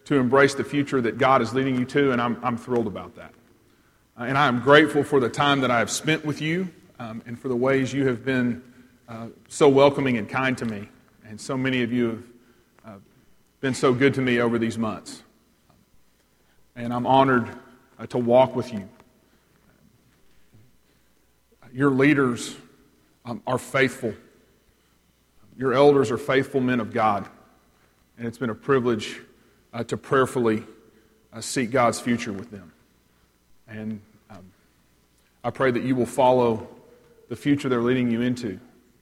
to embrace the future that God is leading you to, and I'm thrilled about that. And I am grateful for the time that I have spent with you and for the ways you have been so welcoming and kind to me. And so many of you have been so good to me over these months. And I'm honored to walk with you. Your leaders are faithful. Your elders are faithful men of God. And it's been a privilege to prayerfully seek God's future with them. And I pray that you will follow the future they're leading you into.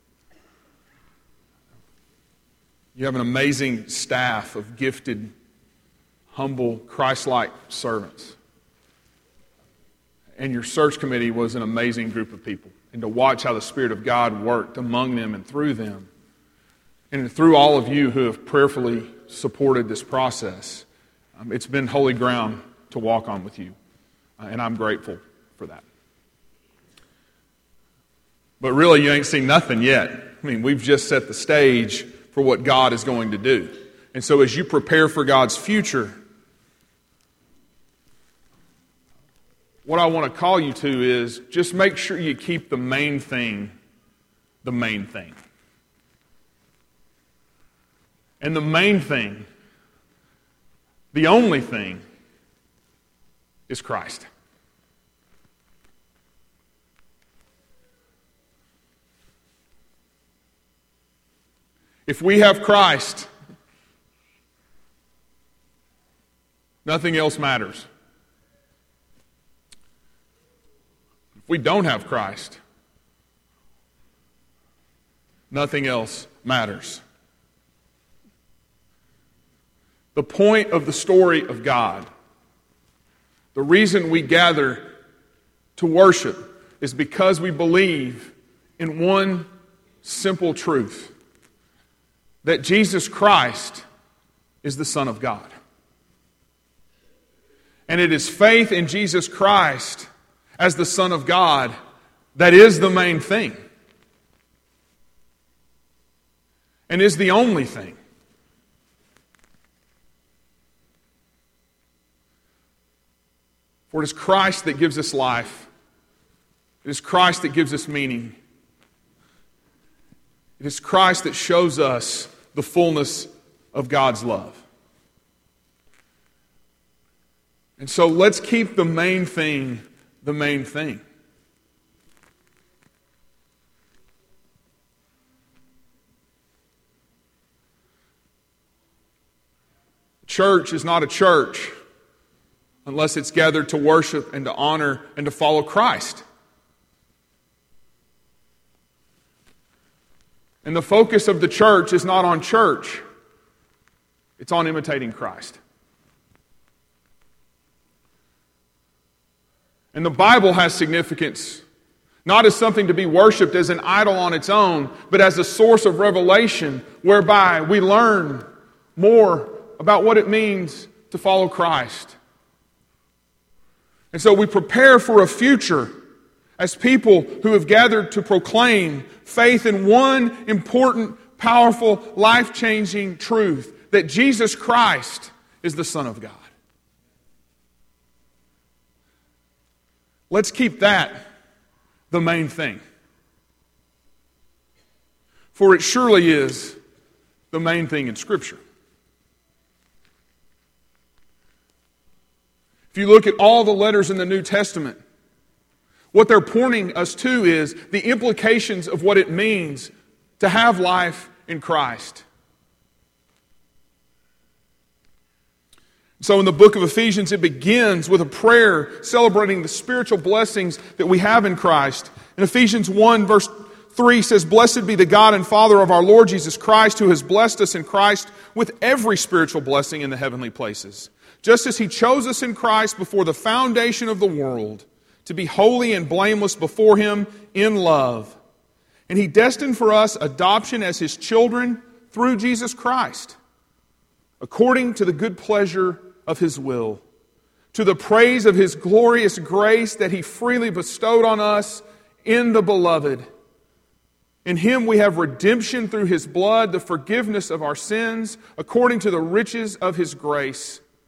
You have an amazing staff of gifted, humble, Christ-like servants. And your search committee was an amazing group of people. And to watch how the Spirit of God worked among them and through them, and through all of you who have prayerfully supported this process, it's been holy ground to walk on with you. And I'm grateful for that. But really, you ain't seen nothing yet. I mean, we've just set the stage for what God is going to do. And so as you prepare for God's future, what I want to call you to is just make sure you keep the main thing the main thing. And the main thing, the only thing, is Christ. If we have Christ, nothing else matters. If we don't have Christ, nothing else matters. The point of the story of God, the reason we gather to worship, is because we believe in one simple truth: that Jesus Christ is the Son of God. And it is faith in Jesus Christ as the Son of God that is the main thing. And is the only thing. For it is Christ that gives us life. It is Christ that gives us meaning. It is Christ that shows us the fullness of God's love. And so let's keep the main thing the main thing. Church is not a church unless it's gathered to worship and to honor and to follow Christ. And the focus of the church is not on church. It's on imitating Christ. And the Bible has significance, not as something to be worshipped as an idol on its own, but as a source of revelation whereby we learn more about what it means to follow Christ. And so we prepare for a future as people who have gathered to proclaim faith in one important, powerful, life-changing truth: that Jesus Christ is the Son of God. Let's keep that the main thing. For it surely is the main thing in Scripture. If you look at all the letters in the New Testament, what they're pointing us to is the implications of what it means to have life in Christ. So in the book of Ephesians, it begins with a prayer celebrating the spiritual blessings that we have in Christ. In Ephesians 1, verse 3 says, "Blessed be the God and Father of our Lord Jesus Christ, who has blessed us in Christ with every spiritual blessing in the heavenly places, just as He chose us in Christ before the foundation of the world, to be holy and blameless before Him in love. And He destined for us adoption as His children through Jesus Christ, according to the good pleasure of His will, to the praise of His glorious grace that He freely bestowed on us in the Beloved. In Him we have redemption through His blood, the forgiveness of our sins, according to the riches of His grace,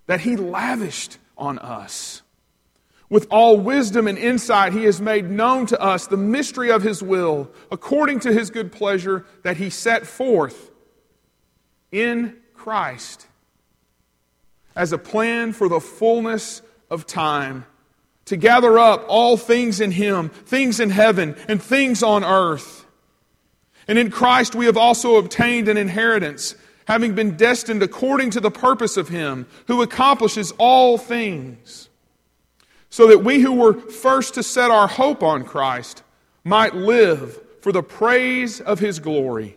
that He lavished on us. With all wisdom and insight, He has made known to us the mystery of His will, according to His good pleasure that He set forth in Christ as a plan for the fullness of time, to gather up all things in Him, things in heaven and things on earth. And in Christ we have also obtained an inheritance, having been destined according to the purpose of Him who accomplishes all things, so that we who were first to set our hope on Christ might live for the praise of His glory.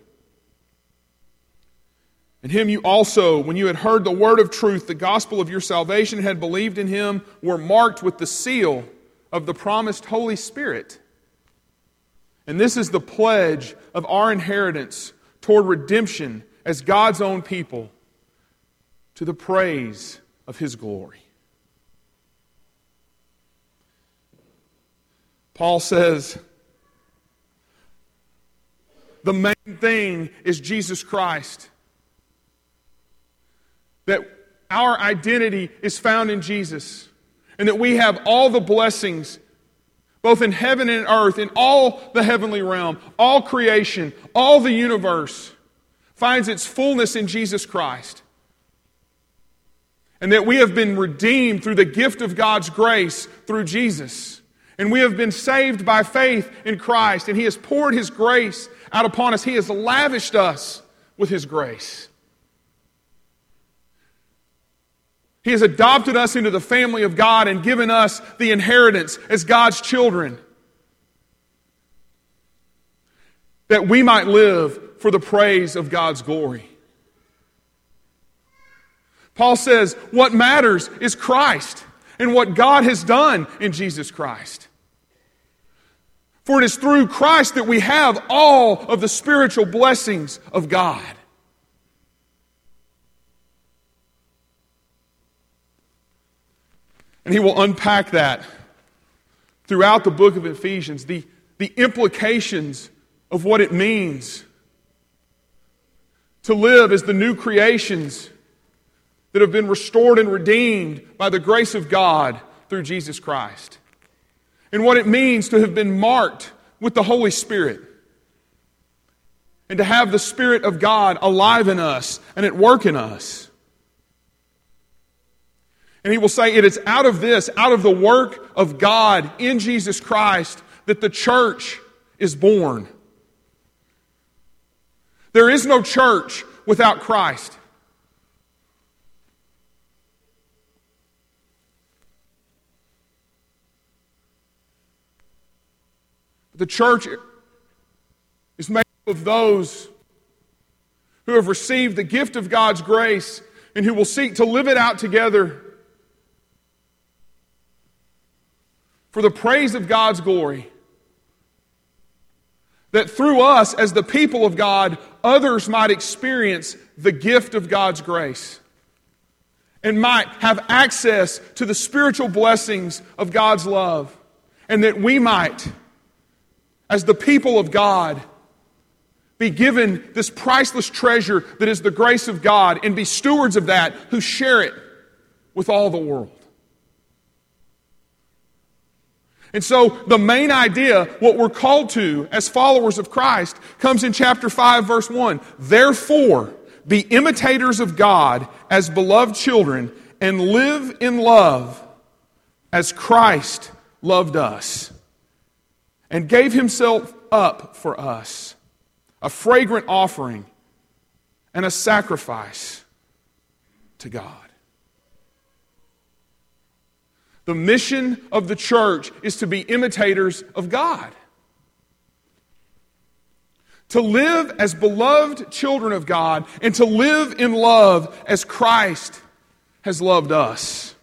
In Him you also, when you had heard the word of truth, the gospel of your salvation, and had believed in Him, were marked with the seal of the promised Holy Spirit. And this is the pledge of our inheritance toward redemption as God's own people, to the praise of His glory. Paul says, the main thing is Jesus Christ. That our identity is found in Jesus. And that we have all the blessings, both in heaven and earth, in all the heavenly realm, all creation, all the universe, finds its fullness in Jesus Christ. And that we have been redeemed through the gift of God's grace through Jesus. And we have been saved by faith in Christ. And He has poured His grace out upon us. He has lavished us with His grace. He has adopted us into the family of God and given us the inheritance as God's children, that we might live for the praise of God's glory. Paul says, what matters is Christ and what God has done in Jesus Christ. For it is through Christ that we have all of the spiritual blessings of God. And he will unpack that throughout the book of Ephesians, the implications of what it means to live as the new creations that have been restored and redeemed by the grace of God through Jesus Christ. And what it means to have been marked with the Holy Spirit. And to have the Spirit of God alive in us and at work in us. And he will say it is out of this, out of the work of God in Jesus Christ, that the church is born. There is no church without Christ. The church is made up of those who have received the gift of God's grace and who will seek to live it out together for the praise of God's glory. That through us, as the people of God, others might experience the gift of God's grace and might have access to the spiritual blessings of God's love. And that we might, as the people of God, be given this priceless treasure that is the grace of God and be stewards of that who share it with all the world. And so the main idea, what we're called to as followers of Christ, comes in chapter 5, verse 1. Therefore, be imitators of God as beloved children and live in love as Christ loved us and gave Himself up for us, a fragrant offering and a sacrifice to God. The mission of the church is to be imitators of God. To live as beloved children of God and to live in love as Christ has loved us.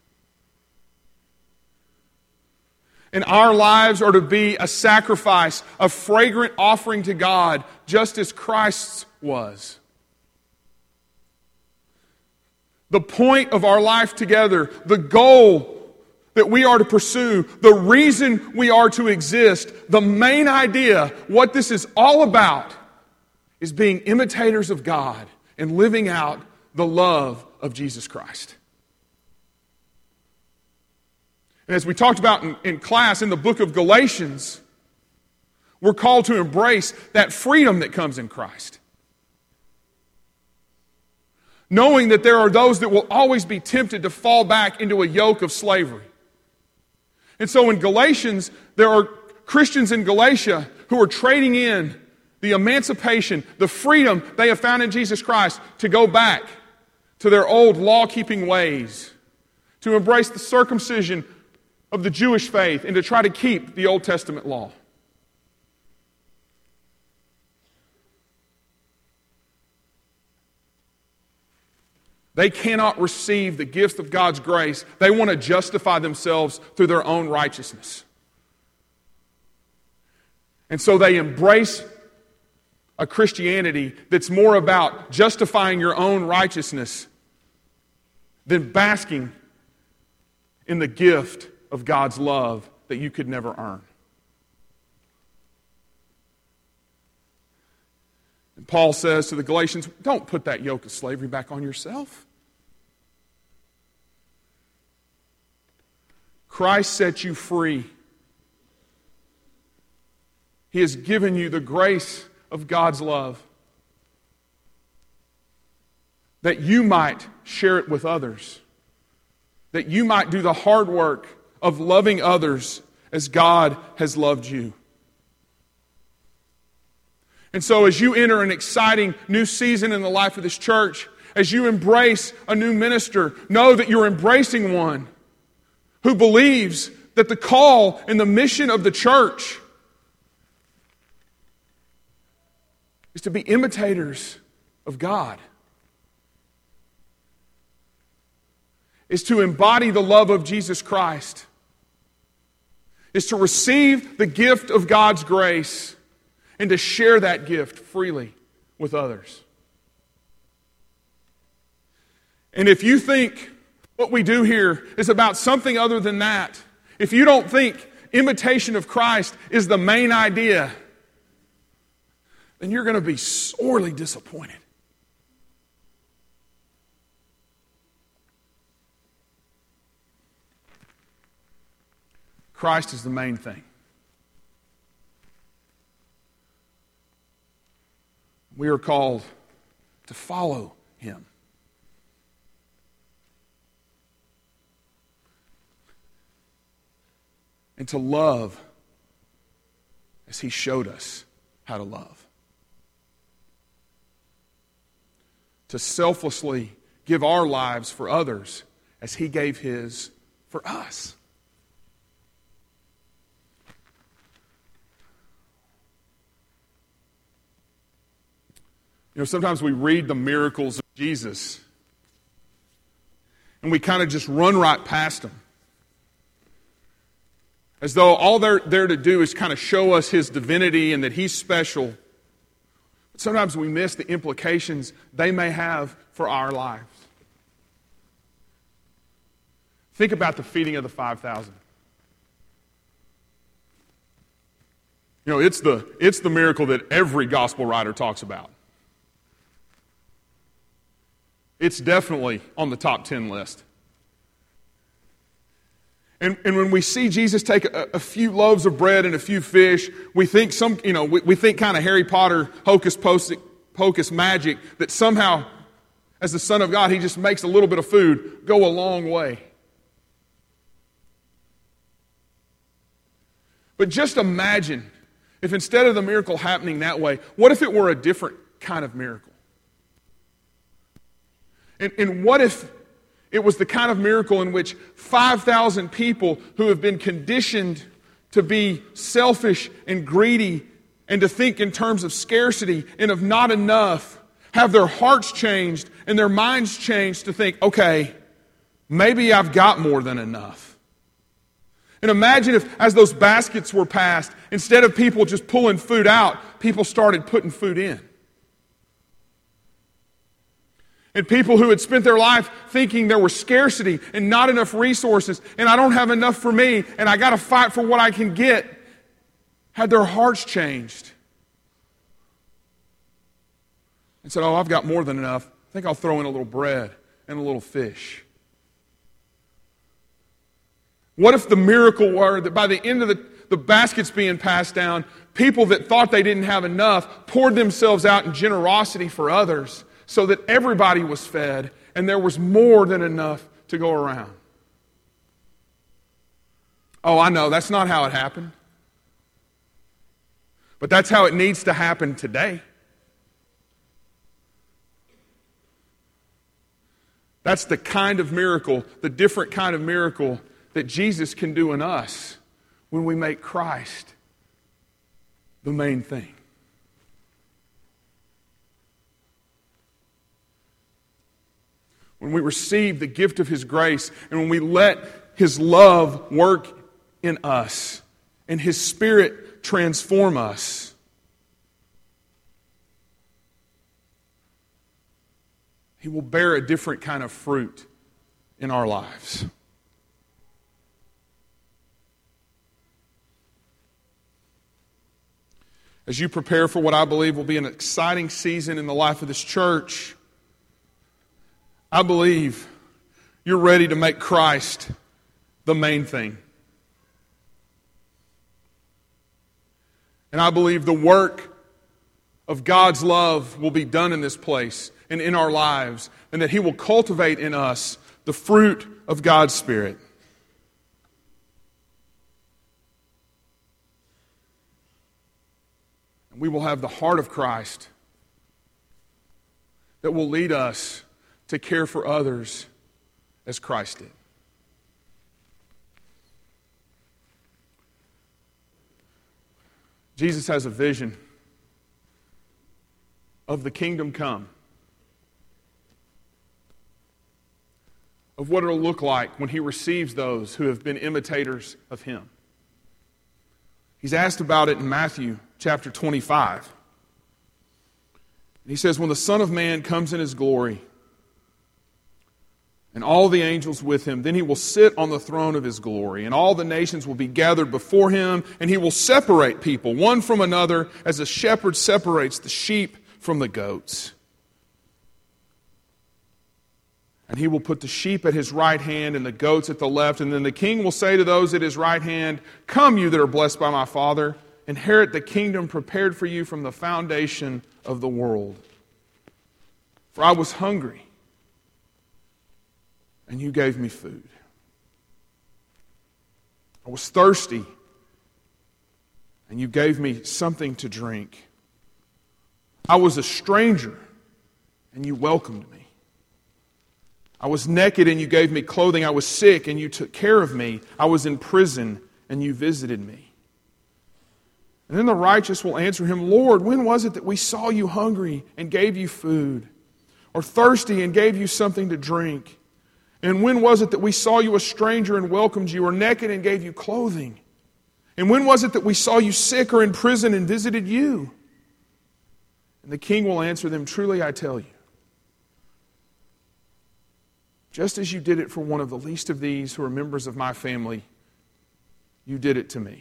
And our lives are to be a sacrifice, a fragrant offering to God, just as Christ's was. The point of our life together, the goal that we are to pursue, the reason we are to exist, the main idea, what this is all about, is being imitators of God and living out the love of Jesus Christ. And as we talked about in class, in the book of Galatians, we're called to embrace that freedom that comes in Christ. Knowing that there are those that will always be tempted to fall back into a yoke of slavery. And so in Galatians, there are Christians in Galatia who are trading in the emancipation, the freedom they have found in Jesus Christ to go back to their old law-keeping ways, to embrace the circumcision of the Jewish faith, and to try to keep the Old Testament law. They cannot receive the gift of God's grace. They want to justify themselves through their own righteousness. And so they embrace a Christianity that's more about justifying your own righteousness than basking in the gift of God's love that you could never earn. And Paul says to the Galatians, don't put that yoke of slavery back on yourself. Christ set you free. He has given you the grace of God's love that you might share it with others, that you might do the hard work of loving others as God has loved you. And so as you enter an exciting new season in the life of this church, as you embrace a new minister, know that you're embracing one who believes that the call and the mission of the church is to be imitators of God, is to embody the love of Jesus Christ, is to receive the gift of God's grace and to share that gift freely with others. And if you think what we do here is about something other than that, if you don't think imitation of Christ is the main idea, then you're going to be sorely disappointed. Christ is the main thing. We are called to follow Him. And to love as He showed us how to love. To selflessly give our lives for others as He gave His for us. You know, sometimes we read the miracles of Jesus and we kind of just run right past them. As though all they're there to do is kind of show us His divinity and that He's special. But sometimes we miss the implications they may have for our lives. Think about the feeding of the 5,000. You know, it's the miracle that every gospel writer talks about. It's definitely on the top 10 list. And when we see Jesus take a few loaves of bread and a few fish, we think we think kind of Harry Potter hocus pocus magic that somehow, as the Son of God, He just makes a little bit of food go a long way. But just imagine if instead of the miracle happening that way, what if it were a different kind of miracle? And what if it was the kind of miracle in which 5,000 people who have been conditioned to be selfish and greedy and to think in terms of scarcity and of not enough have their hearts changed and their minds changed to think, okay, maybe I've got more than enough. And imagine if, as those baskets were passed, instead of people just pulling food out, people started putting food in. And people who had spent their life thinking there was scarcity and not enough resources, and I don't have enough for me, and I got to fight for what I can get, had their hearts changed. And said, I've got more than enough. I think I'll throw in a little bread and a little fish. What if the miracle were that by the end of the baskets being passed down, people that thought they didn't have enough poured themselves out in generosity for others so that everybody was fed and there was more than enough to go around? Oh, I know, that's not how it happened. But that's how it needs to happen today. That's the kind of miracle, the different kind of miracle that Jesus can do in us when we make Christ the main thing. When we receive the gift of His grace and when we let His love work in us and His Spirit transform us, He will bear a different kind of fruit in our lives. As you prepare for what I believe will be an exciting season in the life of this church, I believe you're ready to make Christ the main thing. And I believe the work of God's love will be done in this place and in our lives, and that He will cultivate in us the fruit of God's Spirit. And we will have the heart of Christ that will lead us to care for others as Christ did. Jesus has a vision of the kingdom come, of what it'll look like when He receives those who have been imitators of Him. He's asked about it in Matthew chapter 25. And He says, when the Son of Man comes in His glory, and all the angels with Him, then He will sit on the throne of His glory, and all the nations will be gathered before Him, and He will separate people one from another as a shepherd separates the sheep from the goats. And He will put the sheep at His right hand and the goats at the left, and then the King will say to those at His right hand, "Come, you that are blessed by my Father, inherit the kingdom prepared for you from the foundation of the world. For I was hungry, and you gave me food. I was thirsty, and you gave me something to drink. I was a stranger, and you welcomed me. I was naked, and you gave me clothing. I was sick, and you took care of me. I was in prison, and you visited me." And then the righteous will answer Him, "Lord, when was it that we saw you hungry and gave you food, or thirsty and gave you something to drink? And when was it that we saw you a stranger and welcomed you, or naked and gave you clothing? And when was it that we saw you sick or in prison and visited you?" And the King will answer them, "Truly I tell you, just as you did it for one of the least of these who are members of my family, you did it to me."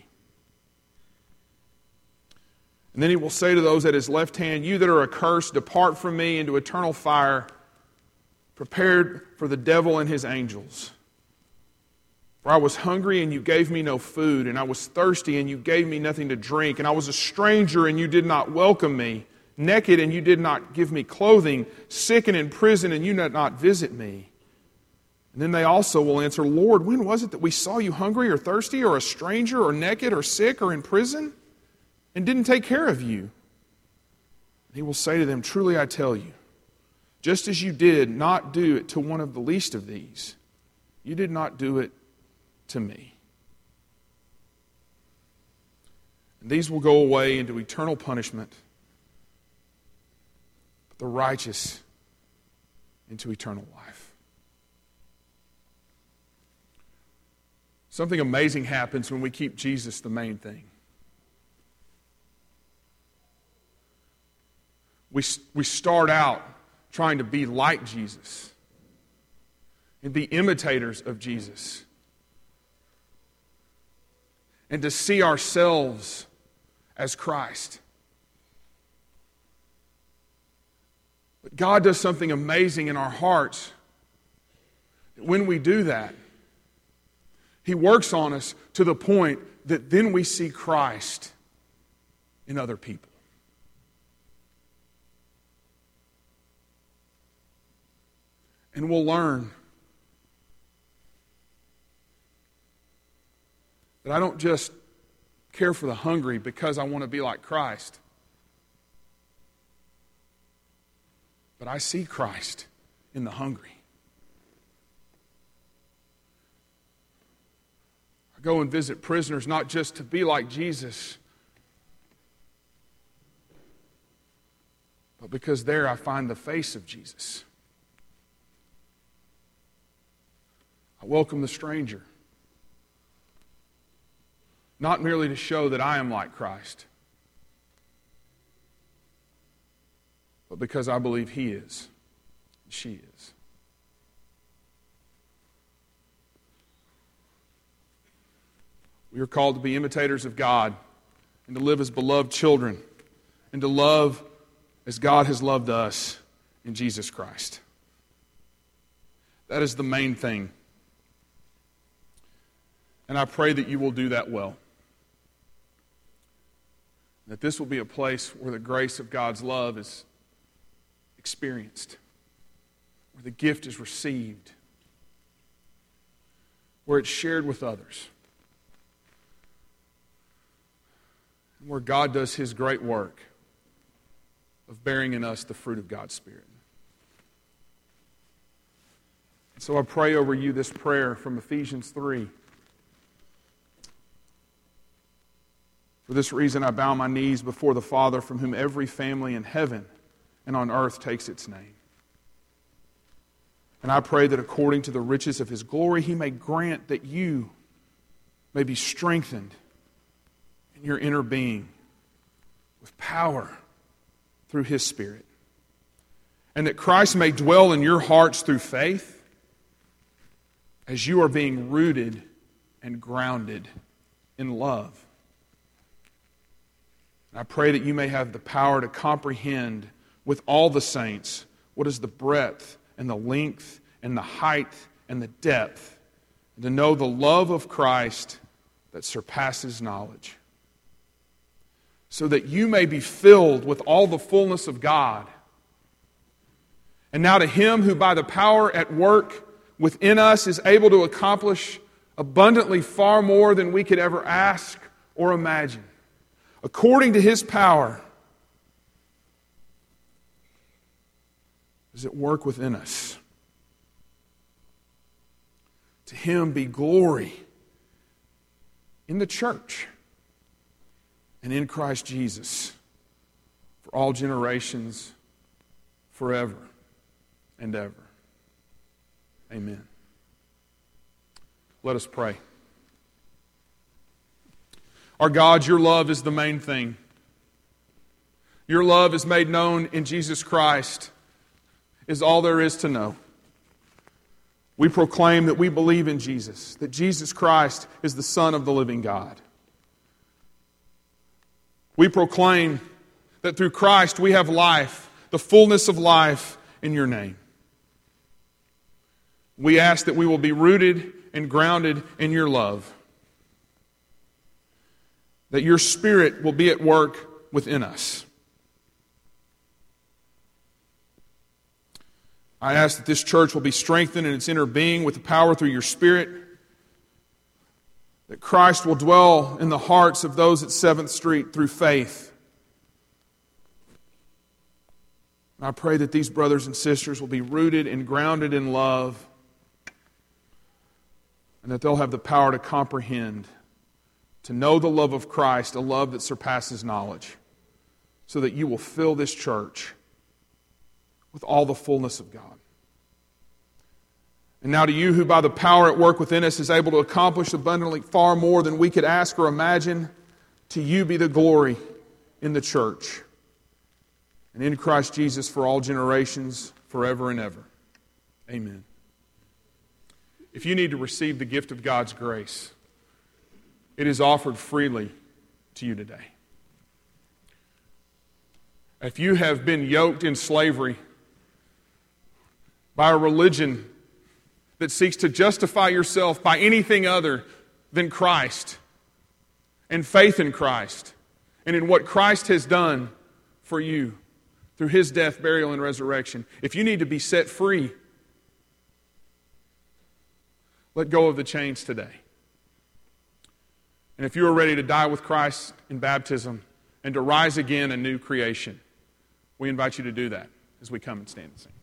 And then He will say to those at His left hand, "You that are accursed, depart from me into eternal fire, prepared for the devil and his angels. For I was hungry, and you gave me no food, and I was thirsty, and you gave me nothing to drink, and I was a stranger, and you did not welcome me, naked, and you did not give me clothing, sick and in prison, and you did not visit me." And then they also will answer, "Lord, when was it that we saw you hungry or thirsty or a stranger or naked or sick or in prison and didn't take care of you?" And He will say to them, "Truly I tell you, just as you did not do it to one of the least of these, you did not do it to me." And these will go away into eternal punishment, but the righteous into eternal life. Something amazing happens when we keep Jesus the main thing. We start out trying to be like Jesus and be imitators of Jesus and to see ourselves as Christ. But God does something amazing in our hearts. When we do that, He works on us to the point that then we see Christ in other people. And we'll learn that I don't just care for the hungry because I want to be like Christ, but I see Christ in the hungry. I go and visit prisoners not just to be like Jesus, but because there I find the face of Jesus. I welcome the stranger, not merely to show that I am like Christ, but because I believe he is, and she is. We are called to be imitators of God and to live as beloved children and to love as God has loved us in Jesus Christ. That is the main thing. And I pray that you will do that well. That this will be a place where the grace of God's love is experienced, where the gift is received, where it's shared with others, and where God does his great work of bearing in us the fruit of God's Spirit. And so I pray over you this prayer from Ephesians 3. For this reason I bow my knees before the Father, from whom every family in heaven and on earth takes its name. And I pray that according to the riches of his glory, he may grant that you may be strengthened in your inner being with power through his Spirit. And that Christ may dwell in your hearts through faith as you are being rooted and grounded in love. I pray that you may have the power to comprehend with all the saints what is the breadth and the length and the height and the depth, and to know the love of Christ that surpasses knowledge, so that you may be filled with all the fullness of God. And now to him who by the power at work within us is able to accomplish abundantly far more than we could ever ask or imagine, according to his power, is at work within us. To him be glory in the church and in Christ Jesus for all generations, forever and ever. Amen. Let us pray. Our God, your love is the main thing. Your love is made known in Jesus Christ, is all there is to know. We proclaim that we believe in Jesus, that Jesus Christ is the Son of the living God. We proclaim that through Christ we have life, the fullness of life in your name. We ask that we will be rooted and grounded in your love, that your Spirit will be at work within us. I ask that this church will be strengthened in its inner being with the power through your Spirit, that Christ will dwell in the hearts of those at 7th Street through faith. And I pray that these brothers and sisters will be rooted and grounded in love, and that they'll have the power to comprehend, to know the love of Christ, a love that surpasses knowledge, so that you will fill this church with all the fullness of God. And now to you who by the power at work within us is able to accomplish abundantly far more than we could ask or imagine, to you be the glory in the church and in Christ Jesus for all generations, forever and ever. Amen. If you need to receive the gift of God's grace, it is offered freely to you today. If you have been yoked in slavery by a religion that seeks to justify yourself by anything other than Christ and faith in Christ and in what Christ has done for you through His death, burial, and resurrection. If you need to be set free, let go of the chains today. And if you are ready to die with Christ in baptism and to rise again a new creation, we invite you to do that as we come and stand and sing.